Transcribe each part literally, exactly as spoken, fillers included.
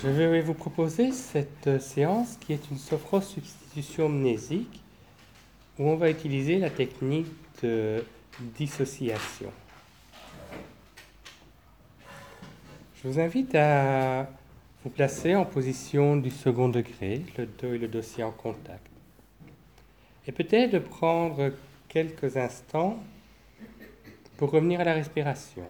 Je vais vous proposer cette séance qui est une sophrosubstitution mnésique où on va utiliser la technique de dissociation. Je vous invite à vous placer en position du second degré, le dos et le dossier en contact. Et peut-être de prendre quelques instants pour revenir à la respiration.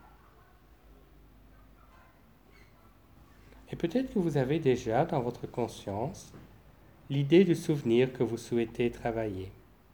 Et peut-être que vous avez déjà dans votre conscience l'idée du souvenir que vous souhaitez travailler.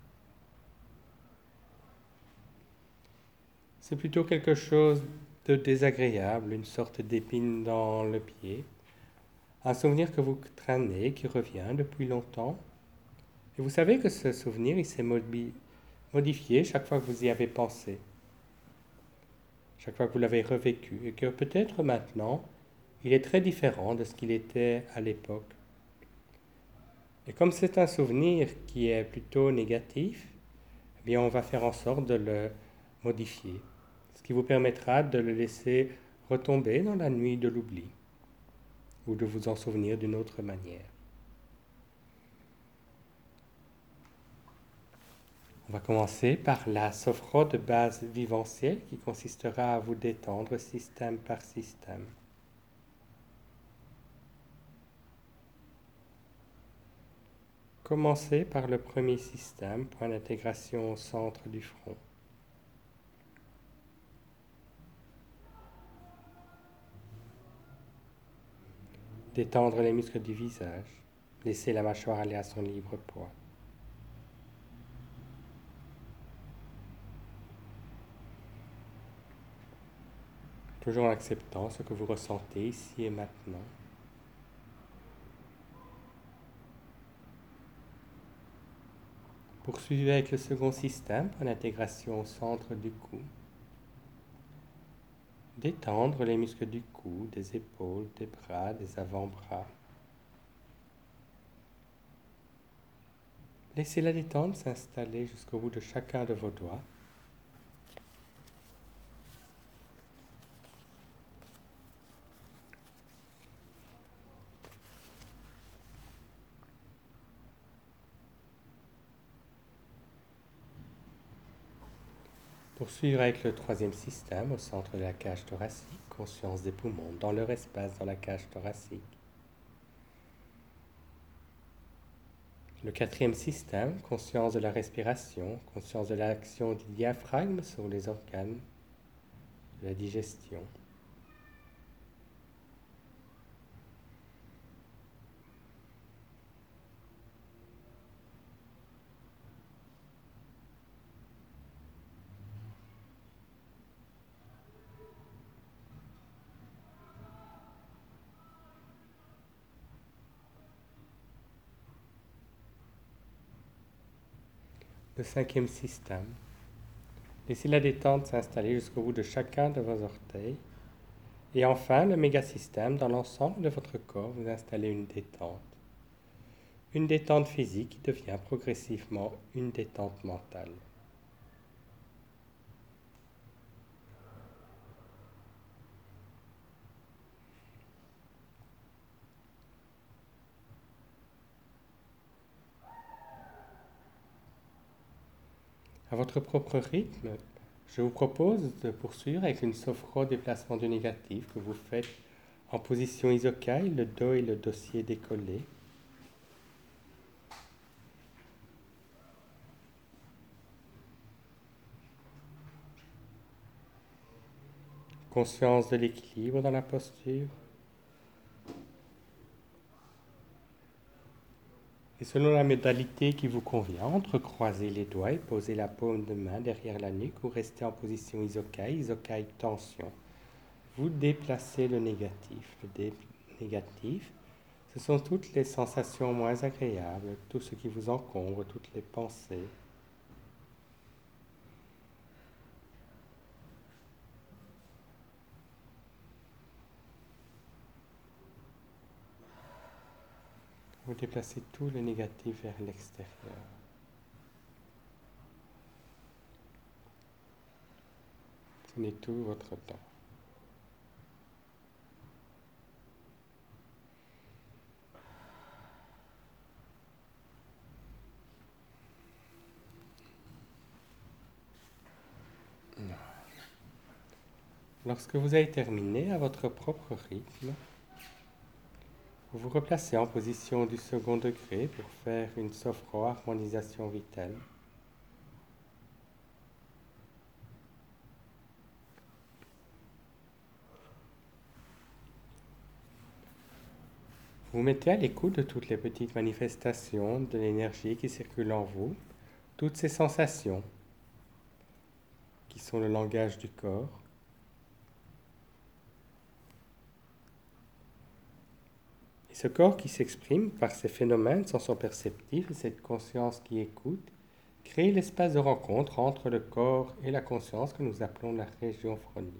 C'est plutôt quelque chose de désagréable, une sorte d'épine dans le pied, un souvenir que vous traînez, qui revient depuis longtemps. Et vous savez que ce souvenir, il s'est modifié chaque fois que vous y avez pensé, chaque fois que vous l'avez revécu, et que peut-être maintenant, il est très différent de ce qu'il était à l'époque. Et comme c'est un souvenir qui est plutôt négatif, eh bien on va faire en sorte de le modifier, ce qui vous permettra de le laisser retomber dans la nuit de l'oubli, ou de vous en souvenir d'une autre manière. On va commencer par la sophro de base vivencielle qui consistera à vous détendre système par système. Commencez par le premier système, point d'intégration au centre du front. Détendre les muscles du visage. Laissez la mâchoire aller à son libre poids. Toujours en acceptant ce que vous ressentez ici et maintenant. Poursuivez avec le second système, point d'intégration au centre du cou. Détendre les muscles du cou, des épaules, des bras, des avant-bras. Laissez la détente s'installer jusqu'au bout de chacun de vos doigts. Poursuivre avec le troisième système au centre de la cage thoracique, conscience des poumons dans leur espace dans la cage thoracique. Le quatrième système, conscience de la respiration, conscience de l'action du diaphragme sur les organes de la digestion. Le cinquième système. Laissez la détente s'installer jusqu'au bout de chacun de vos orteils. Et enfin, le mégasystème, dans l'ensemble de votre corps, vous installez une détente. Une détente physique qui devient progressivement une détente mentale. À votre propre rythme, je vous propose de poursuivre avec une sophro déplacement du négatif que vous faites en position isokai, le dos et le dossier décollés. Conscience de l'équilibre dans la posture. Et selon la modalité qui vous convient, entrecroisez les doigts et posez la paume de main derrière la nuque ou restez en position isokai, isokai tension. Vous déplacez le négatif. Le dé- négatif, ce sont toutes les sensations moins agréables, tout ce qui vous encombre, toutes les pensées. Vous déplacez tout le négatif vers l'extérieur. Prenez tout votre temps. Lorsque vous avez terminé à votre propre rythme, vous vous replacez en position du second degré pour faire une sophro-harmonisation vitale. Vous mettez à l'écoute de toutes les petites manifestations de l'énergie qui circule en vous, toutes ces sensations qui sont le langage du corps. Et ce corps qui s'exprime par ces phénomènes sensio-perceptifs et cette conscience qui écoute, crée l'espace de rencontre entre le corps et la conscience que nous appelons la région phronique.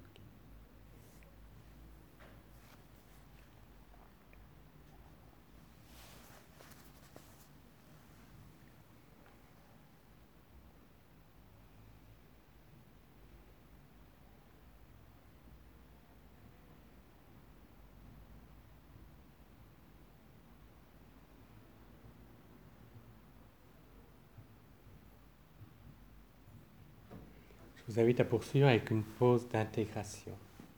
Je vous invite à poursuivre avec une pause d'intégration.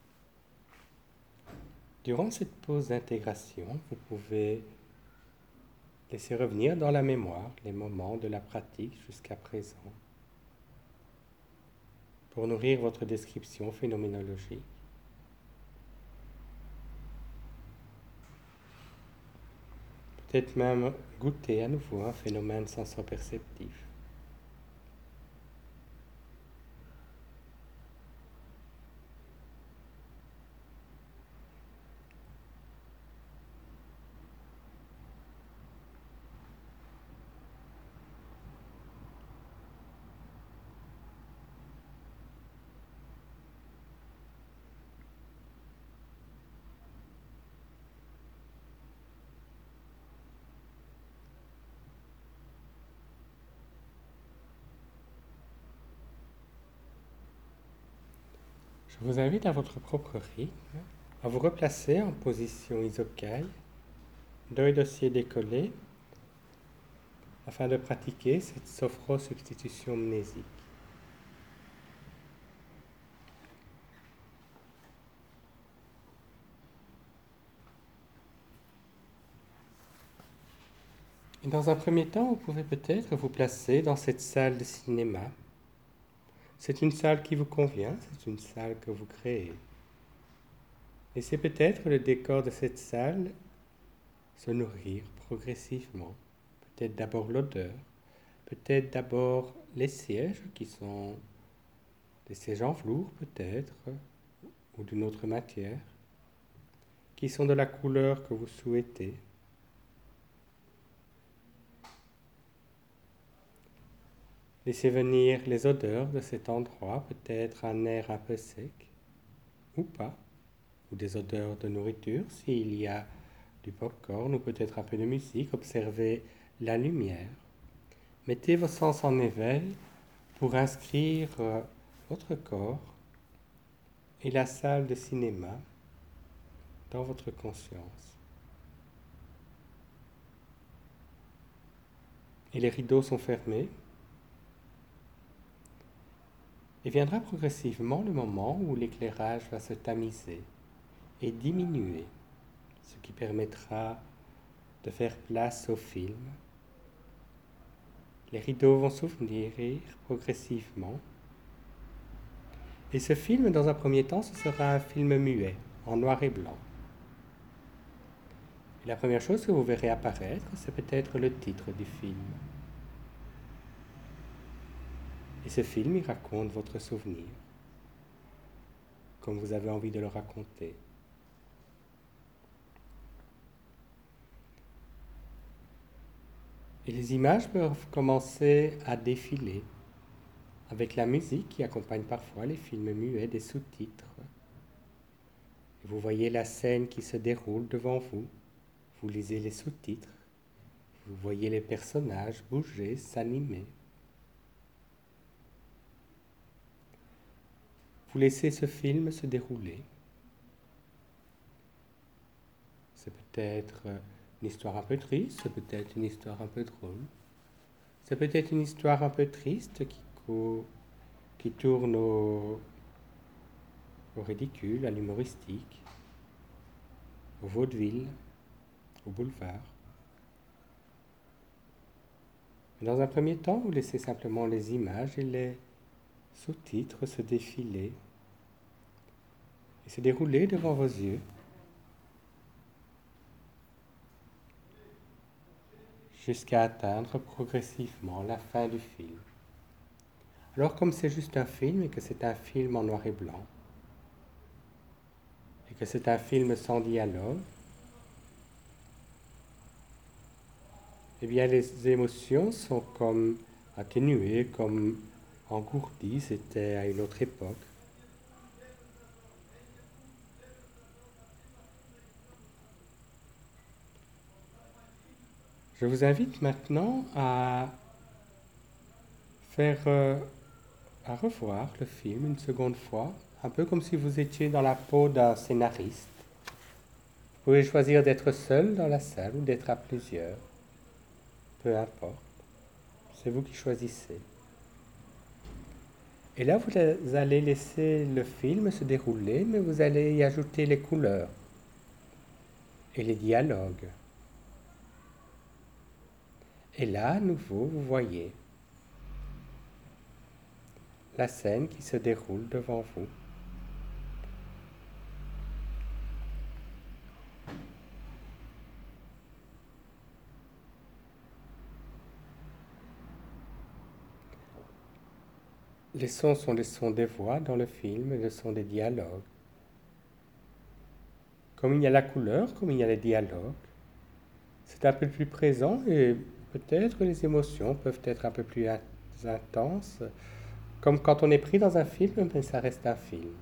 Durant cette pause d'intégration, vous pouvez laisser revenir dans la mémoire les moments de la pratique jusqu'à présent pour nourrir votre description phénoménologique. Peut-être même goûter à nouveau un phénomène sensio-perceptif. Je vous invite à votre propre rythme à vous replacer en position isokai, deux dossiers décollés, afin de pratiquer cette sophro-substitution mnésique. Et dans un premier temps, vous pouvez peut-être vous placer dans cette salle de cinéma. C'est une salle qui vous convient, c'est une salle que vous créez. Et c'est peut-être le décor de cette salle se nourrir progressivement. Peut-être d'abord l'odeur, peut-être d'abord les sièges qui sont des sièges en velours peut-être, ou d'une autre matière, qui sont de la couleur que vous souhaitez. Laissez venir les odeurs de cet endroit, peut-être un air un peu sec, ou pas, ou des odeurs de nourriture s'il y a du pop-corn ou peut-être un peu de musique. Observez la lumière. Mettez vos sens en éveil pour inscrire euh, votre corps et la salle de cinéma dans votre conscience. Et les rideaux sont fermés. Et viendra progressivement le moment où l'éclairage va se tamiser et diminuer, ce qui permettra de faire place au film. Les rideaux vont s'ouvrir progressivement. Et ce film, dans un premier temps, ce sera un film muet, en noir et blanc. Et la première chose que vous verrez apparaître, c'est peut-être le titre du film. Et ce film, il raconte votre souvenir, comme vous avez envie de le raconter. Et les images peuvent commencer à défiler, avec la musique qui accompagne parfois les films muets des sous-titres. Et vous voyez la scène qui se déroule devant vous, vous lisez les sous-titres, vous voyez les personnages bouger, s'animer. Vous laissez ce film se dérouler. C'est peut-être une histoire un peu triste, c'est peut-être une histoire un peu drôle. C'est peut-être une histoire un peu triste qui, co- qui tourne au, au ridicule, à l'humoristique, au vaudeville, au boulevard. Dans un premier temps, vous laissez simplement les images et les sous-titres se défiler et se dérouler devant vos yeux. Jusqu'à atteindre progressivement la fin du film. Alors comme c'est juste un film et que c'est un film en noir et blanc, et que c'est un film sans dialogue, eh bien les émotions sont comme atténuées, comme engourdies, c'était à une autre époque. Je vous invite maintenant à faire, euh, à revoir le film une seconde fois, un peu comme si vous étiez dans la peau d'un scénariste. Vous pouvez choisir d'être seul dans la salle ou d'être à plusieurs. Peu importe. C'est vous qui choisissez. Et là, vous allez laisser le film se dérouler, mais vous allez y ajouter les couleurs et les dialogues. Et là, à nouveau, vous voyez la scène qui se déroule devant vous. Les sons sont les sons des voix dans le film et le son des dialogues. Comme il y a la couleur, comme il y a les dialogues, c'est un peu plus présent et peut-être les émotions peuvent être un peu plus intenses, comme quand on est pris dans un film, mais ça reste un film.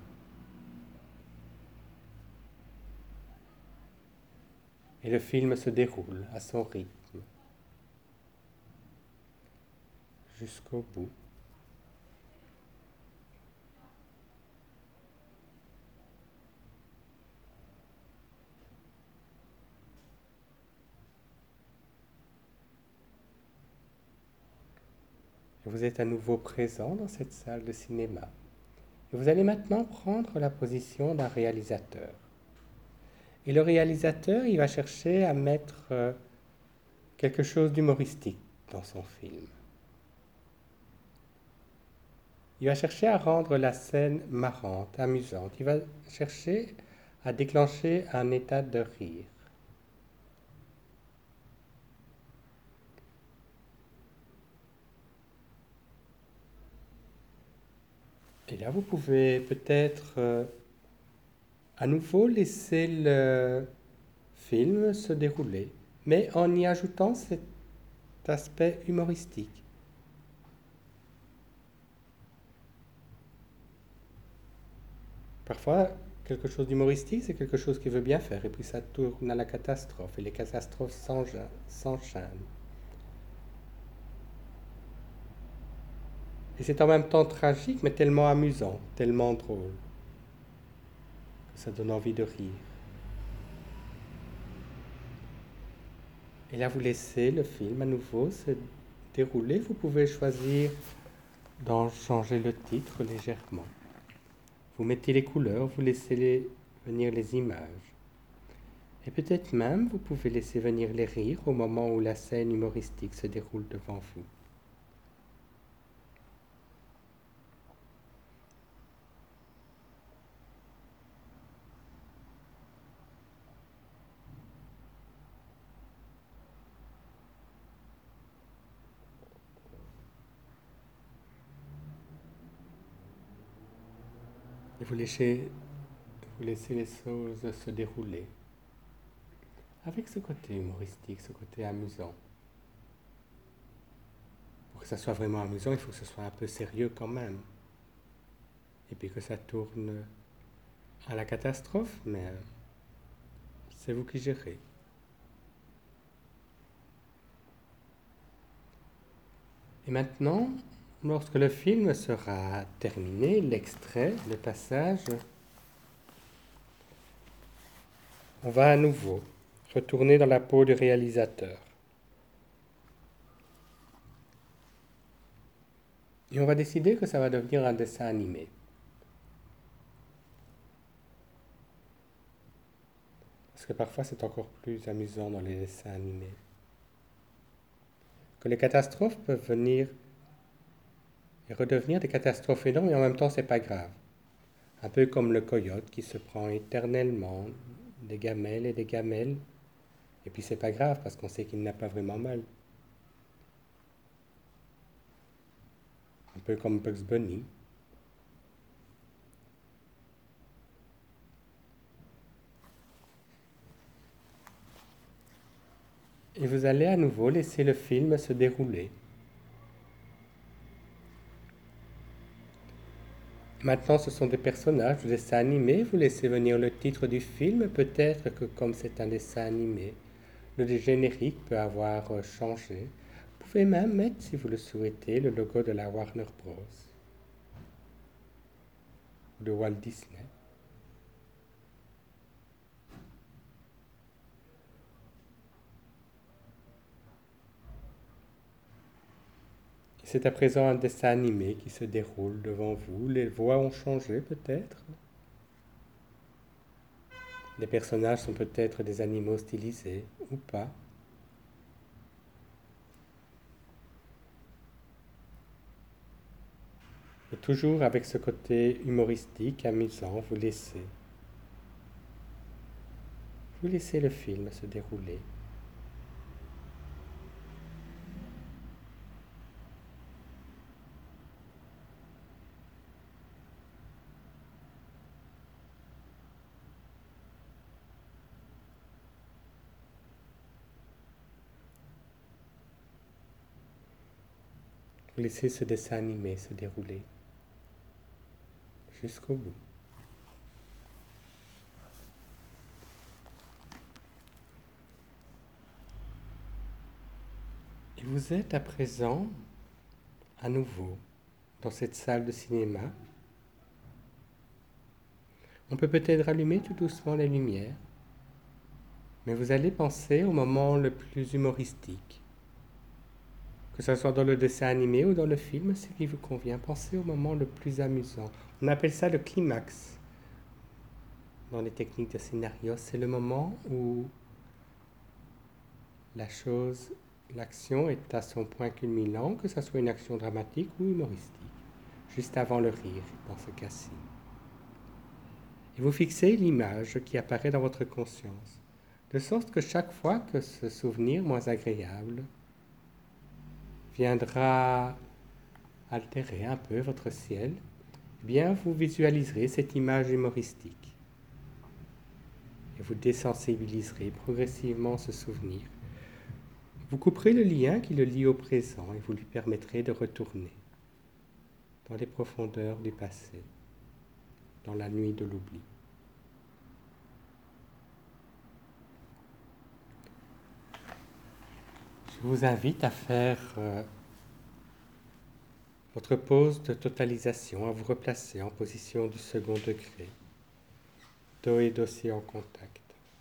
Et le film se déroule à son rythme, jusqu'au bout. Vous êtes à nouveau présent dans cette salle de cinéma. Et vous allez maintenant prendre la position d'un réalisateur. Et le réalisateur, il va chercher à mettre euh, quelque chose d'humoristique dans son film. Il va chercher à rendre la scène marrante, amusante. Il va chercher à déclencher un état de rire. Et là, vous pouvez peut-être euh, à nouveau laisser le film se dérouler, mais en y ajoutant cet aspect humoristique. Parfois, quelque chose d'humoristique, c'est quelque chose qui veut bien faire, et puis ça tourne à la catastrophe, et les catastrophes s'enchaînent. Et c'est en même temps tragique, mais tellement amusant, tellement drôle, que ça donne envie de rire. Et là, vous laissez le film à nouveau se dérouler. Vous pouvez choisir d'en changer le titre légèrement. Vous mettez les couleurs, vous laissez les, venir les images. Et peut-être même, vous pouvez laisser venir les rires au moment où la scène humoristique se déroule devant vous. Et vous laissez, vous laissez les choses se dérouler. Avec ce côté humoristique, ce côté amusant. Pour que ça soit vraiment amusant, il faut que ce soit un peu sérieux quand même. Et puis que ça tourne à la catastrophe, mais c'est vous qui gérez. Et maintenant, lorsque le film sera terminé, l'extrait, le passage, on va à nouveau retourner dans la peau du réalisateur. Et on va décider que ça va devenir un dessin animé. Parce que parfois c'est encore plus amusant dans les dessins animés. Que les catastrophes peuvent venir et redevenir des catastrophes énormes et en même temps c'est pas grave. Un peu comme le coyote qui se prend éternellement des gamelles et des gamelles et puis c'est pas grave parce qu'on sait qu'il n'a pas vraiment mal. Un peu comme Bugs Bunny. Et vous allez à nouveau laisser le film se dérouler. Maintenant, ce sont des personnages, des dessins animés. Vous laissez venir le titre du film. Peut-être que comme c'est un dessin animé, le générique peut avoir euh, changé. Vous pouvez même mettre, si vous le souhaitez, le logo de la Warner Bros. Ou de Walt Disney. C'est à présent un dessin animé qui se déroule devant vous. Les voix ont changé peut-être. Les personnages sont peut-être des animaux stylisés ou pas. Et toujours avec ce côté humoristique, amusant, vous laissez. Vous laissez le film se dérouler. Vous laissez ce dessin animé se dérouler jusqu'au bout. Et vous êtes à présent à nouveau dans cette salle de cinéma. On peut peut-être rallumer tout doucement les lumières, mais vous allez penser au moment le plus humoristique. Que ce soit dans le dessin animé ou dans le film, ce qui vous convient. Pensez au moment le plus amusant. On appelle ça le climax. Dans les techniques de scénario, c'est le moment où la chose, l'action est à son point culminant, que ce soit une action dramatique ou humoristique, juste avant le rire, dans ce cas-ci. Et vous fixez l'image qui apparaît dans votre conscience, de sorte que chaque fois que ce souvenir moins agréable viendra altérer un peu votre ciel, eh bien vous visualiserez cette image humoristique et vous désensibiliserez progressivement ce souvenir. Vous couperez le lien qui le lie au présent et vous lui permettrez de retourner dans les profondeurs du passé, dans la nuit de l'oubli. Je vous invite à faire euh, votre pause de totalisation, à vous replacer en position du second degré, dos et dossier en contact.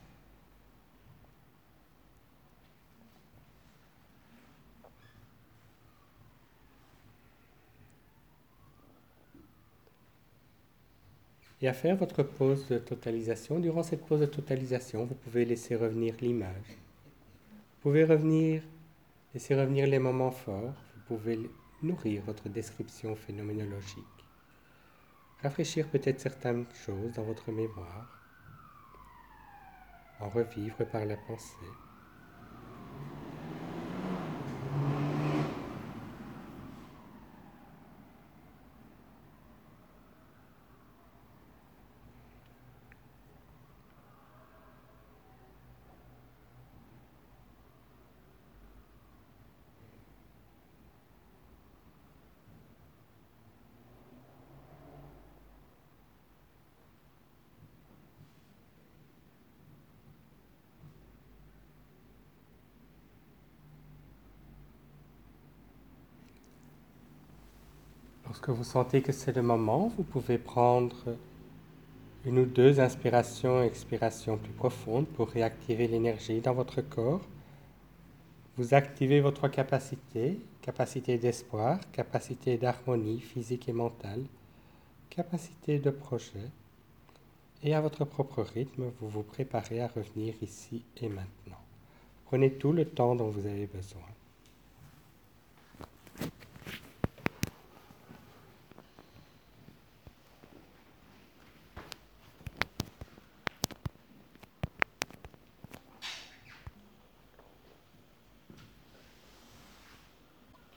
Et à faire votre pause de totalisation. Durant cette pause de totalisation, vous pouvez laisser revenir l'image. Vous pouvez revenir, laisser revenir les moments forts. Vous pouvez nourrir votre description phénoménologique. Rafraîchir peut-être certaines choses dans votre mémoire. En revivre par la pensée. Lorsque vous sentez que c'est le moment, vous pouvez prendre une ou deux inspirations et expirations plus profondes pour réactiver l'énergie dans votre corps. Vous activez votre capacité, capacité d'espoir, capacité d'harmonie physique et mentale, capacité de projet. et à votre propre rythme, vous vous préparez à revenir ici et maintenant. Prenez tout le temps dont vous avez besoin.